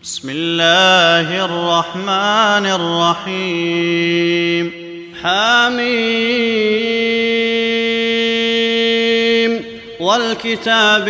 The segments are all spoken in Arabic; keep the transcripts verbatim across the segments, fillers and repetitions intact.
بسم الله الرحمن الرحيم. حميم والكتاب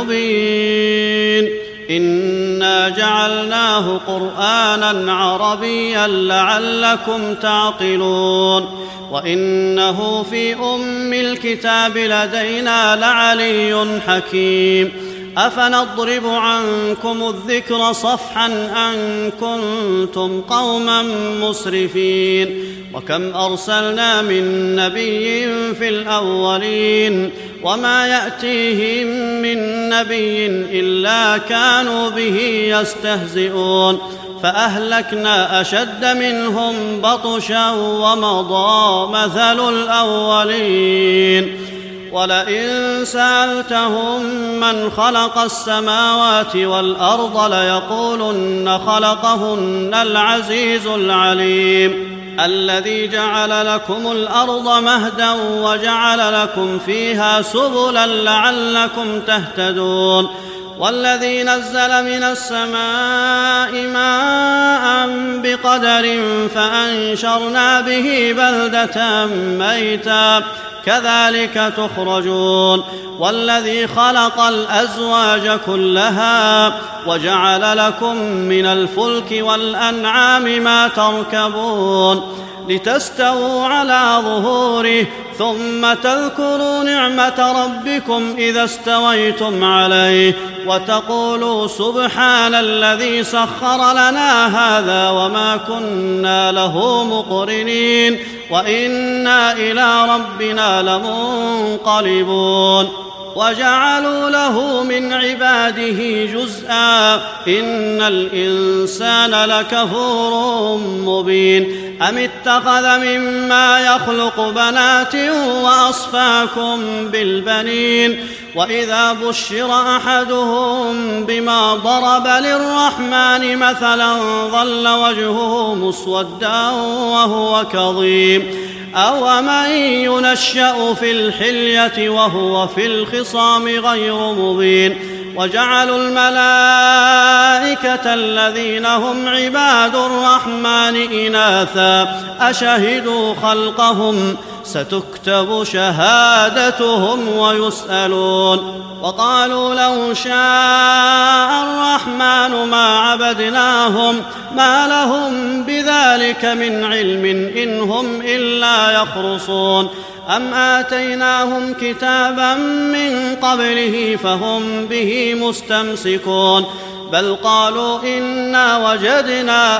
المبين إنا جعلناه قرآنا عربيا لعلكم تعقلون وإنه في أم الكتاب لدينا لعلي حكيم. أفنضرب عنكم الذكر صفحا أن كنتم قوما مسرفين وكم أرسلنا من نبي في الأولين وما يأتيهم من نبي إلا كانوا به يستهزئون فأهلكنا أشد منهم بطشا ومضى مثل الأولين. ولئن سألتهم من خلق السماوات والأرض ليقولن خلقهن العزيز العليم الذي جعل لكم الأرض مهدا وجعل لكم فيها سبلا لعلكم تهتدون والذي نزل من السماء ماء بقدر فأنشرنا به بلدة ميتا كذلك تخرجون والذي خلق الأزواج كلها وجعل لكم من الفلك والأنعام ما تركبون لتستووا على ظهوره ثم تذكروا نعمة ربكم إذا استويتم عليه وتقولوا سبحان الذي سخر لنا هذا وما كنا له مقرنين وإنا إلى ربنا لمنقلبون. وجعلوا له من عباده جزءا إن الإنسان لكفور مبين. أم اتخذ مما يخلق بنات وأصفاكم بالبنين وإذا بشر أحدهم بما ضرب للرحمن مثلا ظل وجهه مسودا وهو كظيم أومن ينشأ في الحلية وهو في الخصام غير مبين. وجعلوا الملائكة الذين هم عباد الرحمن إناثا أشهدوا خلقهم ستكتب شهادتهم ويسألون. وقالوا لو شاء الرحمن ما عبدناهم ما لهم بذلك من علم إن هم إلا يخرصون. أم آتيناهم كتابا من قبله فهم به مستمسكون بل قالوا إنا وجدنا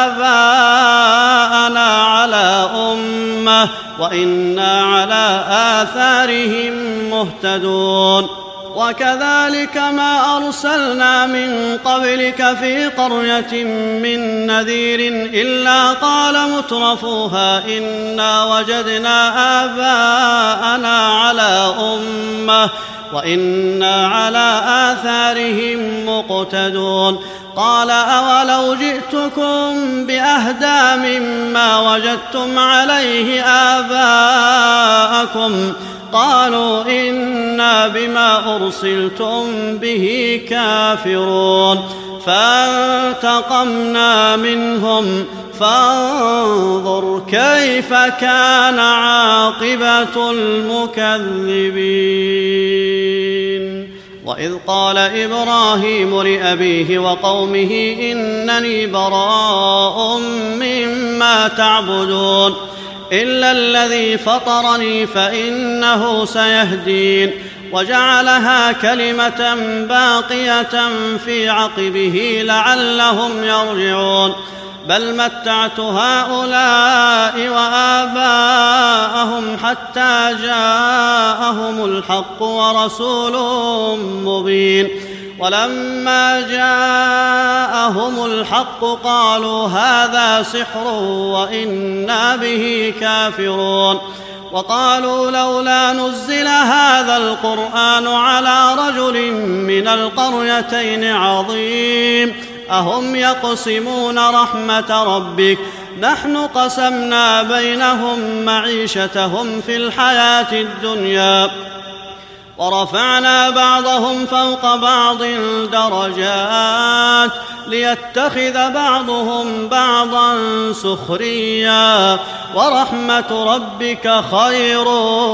آباءنا على أمة وإنا على آثارهم مهتدون. وكذلك ما أرسلنا من قبلك في قرية من نذير إلا قال مترفوها إنا وجدنا آباءنا على أمة وإنا على آثارهم مقتدون. قال أولو جئتكم بأهدى مما وجدتم عليه آباءكم قالوا إنا بما أرسلتم به كافرون فانتقمنا منهم فانظر كيف كان عاقبة المكذبين. وإذ قال إبراهيم لأبيه وقومه إنني براء مما تعبدون إلا الذي فطرني فإنه سيهدين. وجعلها كلمة باقية في عقبه لعلهم يرجعون بل متعت هؤلاء وآباءهم حتى جاءهم الحق ورسول مبين. ولما جاءهم الحق قالوا هذا سحر وإنا به كافرون. وقالوا لولا نزل هذا القرآن على رجل من القريتين عظيم أهم يقسمون رحمة ربك نحن قسمنا بينهم معيشتهم في الحياة الدنيا ورفعنا بعضهم فوق بعض درجات ليتخذ بعضهم بعضا سخريا ورحمة ربك خير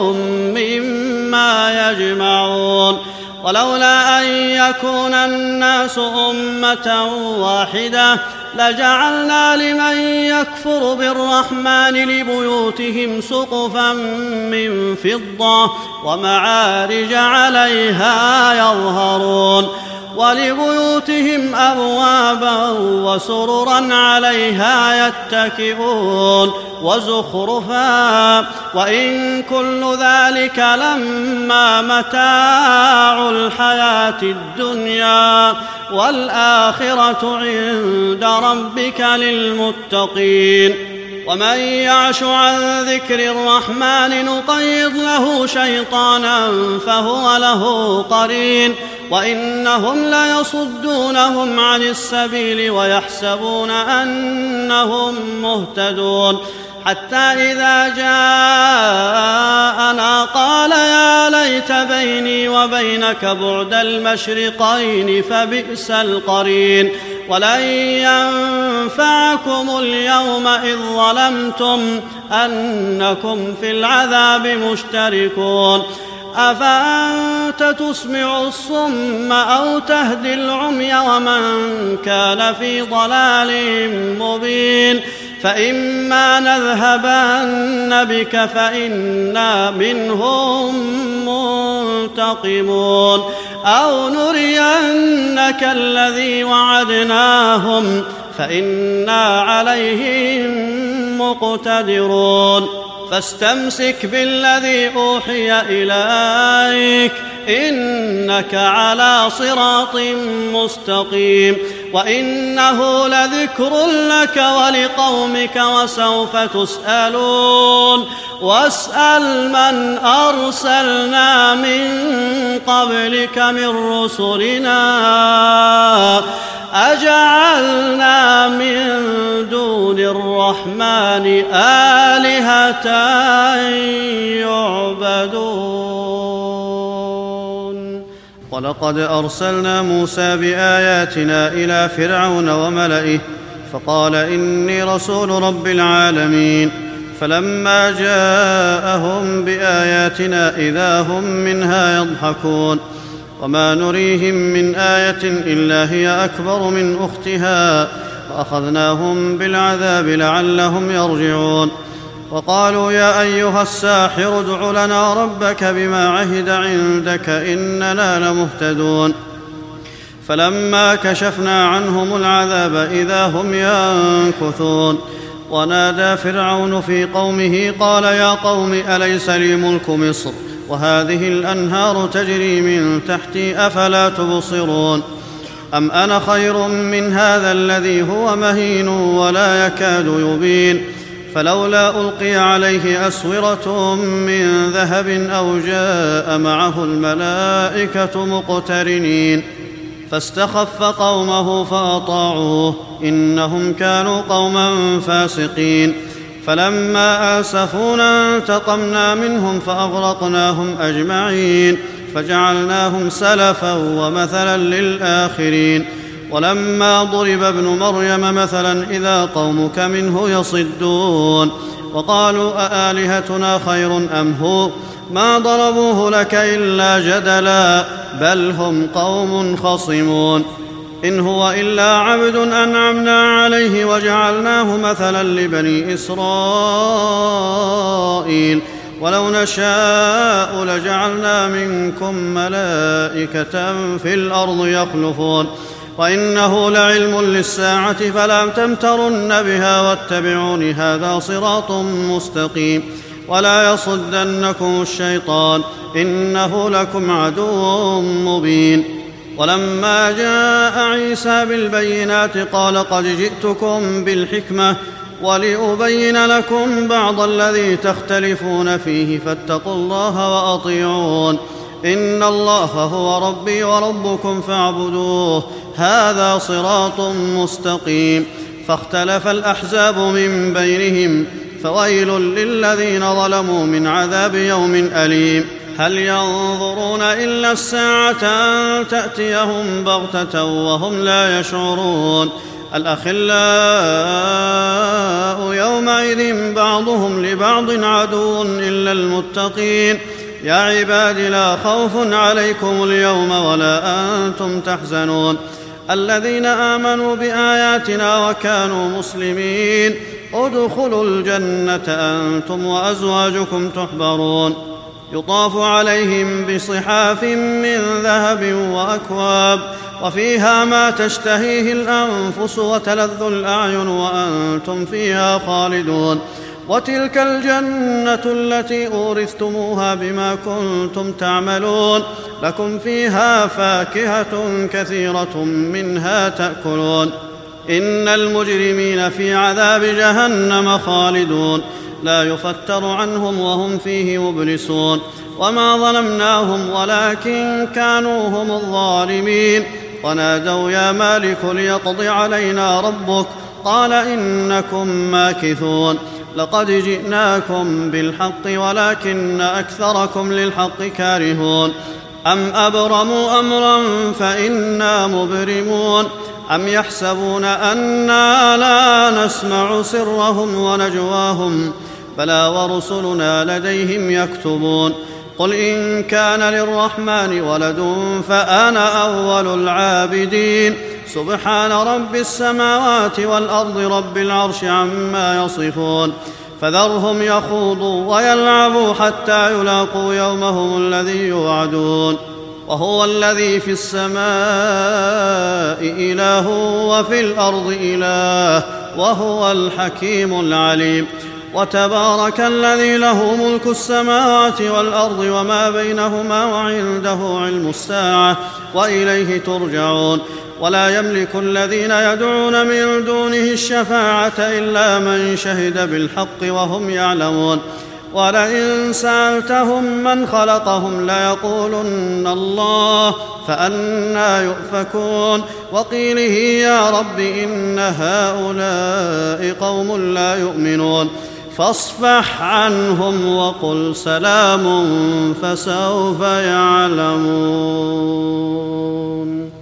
مما يجمعون ولولا أن يكون الناس أمة واحدة لجعلنا لمن يكفر بالرحمن لبيوتهم سقفا من فضة ومعارج عليها يظهرون ولبيوتهم أبوابا وسررا عليها يتكئون وزخرفا وإن كل ذلك لما متاع الحياة الدنيا والآخرة عند ربك للمتقين ومن يعش عن ذكر الرحمن نقيض له شيطانا فهو له قرين وإنهم ليصدونهم عن السبيل ويحسبون أنهم مهتدون حتى إذا جاءنا قال يا ليت بيني وبينك بعد المشرقين فبئس القرين ولن ينفعكم اليوم إذ ظلمتم أنكم في العذاب مشتركون أفأنت تسمع الصم أو تهدي العمي ومن كان في ضلال مبين فإما نذهبن بك فإنا منهم منتقمون أو نرينك الذي وعدناهم فإنا عليهم مقتدرون فاستمسك بالذي أوحي إليك إنك على صراط مستقيم وإنه لذكر لك ولقومك وسوف تسألون واسأل من أرسلنا من قبلك من رسلنا أجعلنا من دون الرحمن آلهة يعبدون ولقد أرسلنا موسى بآياتنا إلى فرعون وملئه فقال إني رسول رب العالمين فلما جاءهم بآياتنا إذا هم منها يضحكون وما نريهم من آية إلا هي أكبر من أختها وأخذناهم بالعذاب لعلهم يرجعون وقالوا يا أيها الساحر ادع لنا ربك بما عهد عندك إننا لمهتدون فلما كشفنا عنهم العذاب إذا هم ينكثون ونادى فرعون في قومه قال يا قوم أليس لي ملك مصر وهذه الأنهار تجري من تحتي أفلا تبصرون أم أنا خير من هذا الذي هو مهين ولا يكاد يبين فلولا ألقي عليه أسورة من ذهب أو جاء معه الملائكة مقترنين فاستخف قومه فأطاعوه إنهم كانوا قوما فاسقين فلما آسفونا انتقمنا منهم فأغرقناهم أجمعين فجعلناهم سلفا ومثلا للآخرين ولما ضرب ابن مريم مثلا إذا قومك منه يصدون وقالوا أآلهتنا خير أم هو ما ضربوه لك إلا جدلا بل هم قوم خصمون إن هو إلا عبد أنعمنا عليه وجعلناه مثلا لبني إسرائيل ولو نشاء لجعلنا منكم ملائكة في الأرض يخلفون وإنه لعلم للساعة فلا تمترن بها واتبعون هذا صراط مستقيم ولا يصدنكم الشيطان إنه لكم عدو مبين ولما جاء عيسى بالبينات قال قد جئتكم بالحكمة ولأبين لكم بعض الذي تختلفون فيه فاتقوا الله وأطيعون إن الله هو ربي وربكم فاعبدوه هذا صراط مستقيم فاختلف الأحزاب من بينهم فويل للذين ظلموا من عذاب يوم أليم هل ينظرون إلا الساعة أن تأتيهم بغتة وهم لا يشعرون الأخلاء يومئذ بعضهم لبعض عدو إلا المتقين يا عباد لا خوف عليكم اليوم ولا أنتم تحزنون الذين آمنوا بآياتنا وكانوا مسلمين ادخلوا الجنة أنتم وأزواجكم تحبرون يطاف عليهم بصحاف من ذهب وأكواب وفيها ما تشتهيه الأنفس وتلذ الأعين وأنتم فيها خالدون وتلك الجنة التي أورثتموها بما كنتم تعملون لكم فيها فاكهة كثيرة منها تأكلون إن المجرمين في عذاب جهنم خالدون لا يفتر عنهم وهم فيه مبلسون وما ظلمناهم ولكن كانوا هم الظالمين ونادوا يا مالك ليقض علينا ربك قال إنكم ماكثون لقد جئناكم بالحق ولكن أكثركم للحق كارهون أم أبرموا أمرا فإنا مبرمون أم يحسبون أنا لا نسمع سرهم ونجواهم بلى ورسلنا لديهم يكتبون قل إن كان للرحمن ولد فأنا أول العابدين سبحان رب السماوات والأرض رب العرش عما يصفون فذرهم يخوضوا ويلعبوا حتى يلاقوا يومهم الذي يوعدون وهو الذي في السماء إله وفي الأرض إله وهو الحكيم العليم وتبارك الذي له ملك السماوات والأرض وما بينهما وعنده علم الساعة وإليه ترجعون ولا يملك الذين يدعون من دونه الشفاعة إلا من شهد بالحق وهم يعلمون ولئن سألتهم من خلقهم ليقولن الله فأنى يؤفكون وقيله يا رب إن هؤلاء قوم لا يؤمنون فاصفح عنهم وقل سلام فسوف يعلمون.